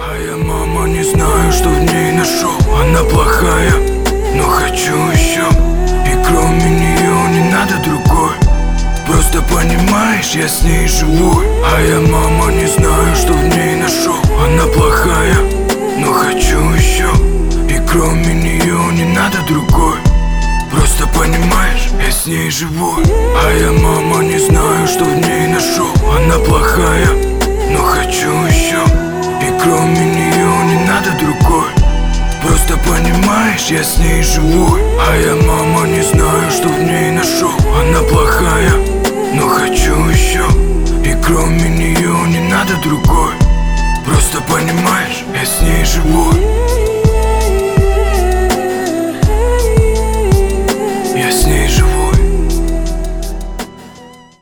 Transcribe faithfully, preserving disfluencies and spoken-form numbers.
А я, мама, не знаю, что в ней нашел. Она плохая, но хочу еще. И кроме нее не надо другой. Просто понимаешь, я с ней живу. А я, мама, не знаю, что в ней нашел. Она плохая, но хочу еще. И кроме нее не надо другой. Просто понимаешь, я с ней живу. А я, мама, не знаю, что в ней нашел. Она плохая, но хочу еще. И кроме нее не надо другой. Просто понимаешь, я с ней живу. А я, мама, не знаю, что в ней нашел. Она плохая, но хочу еще. И кроме нее не надо другой. Просто понимаешь, я с ней живу.